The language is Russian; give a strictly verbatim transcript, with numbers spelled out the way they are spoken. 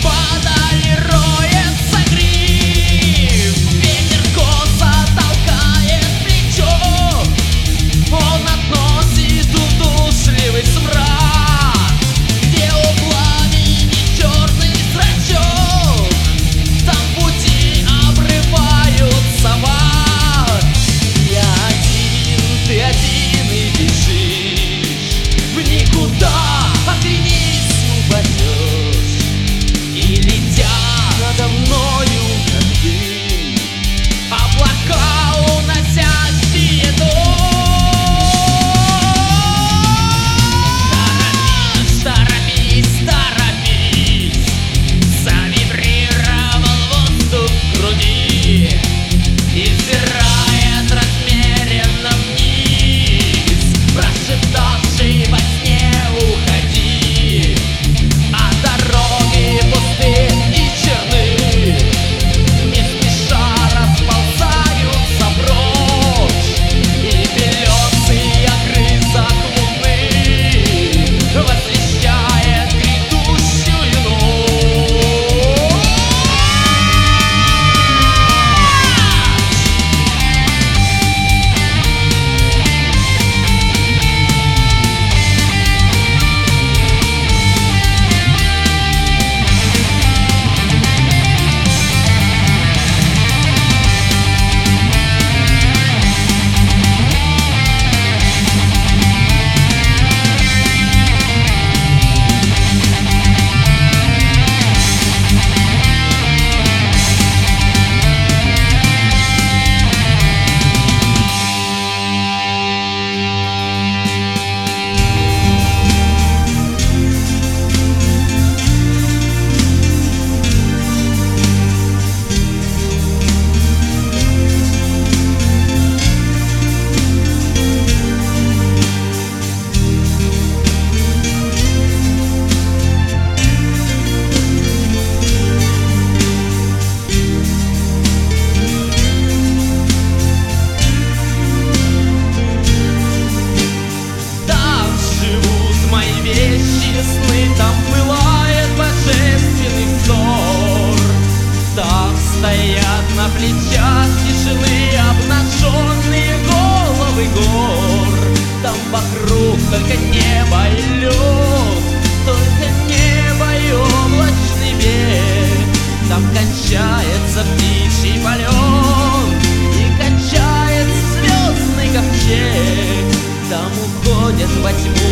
Вдали роется гриф, ветер косо толкает плечо. Он относит удушливый смрад, где у пламени черный зрачок, там пути обрываются в ад. Я один, ты один и бежишь в никуда, оглянись, упадешь. И летя надо мною, как дым, облака, уносящие дождь. Торопись, торопись, торопись, завибрировал воздух в груди и взирает размеренно вниз, прошептавший во сне уходи. А дороги пусты и черны, не спеша расползаются прочь, и белесый огрызок луны возвещает грядущую ночь. Там живут мои вещи, сны, там пылает божественный взор. Там стоят на плечах тишины обнаженные головы гор. Там вокруг только небо и лед, только небо и облачный берег. Там кончается птичий полет и кончается звездный ковчег. Там уходят во тьму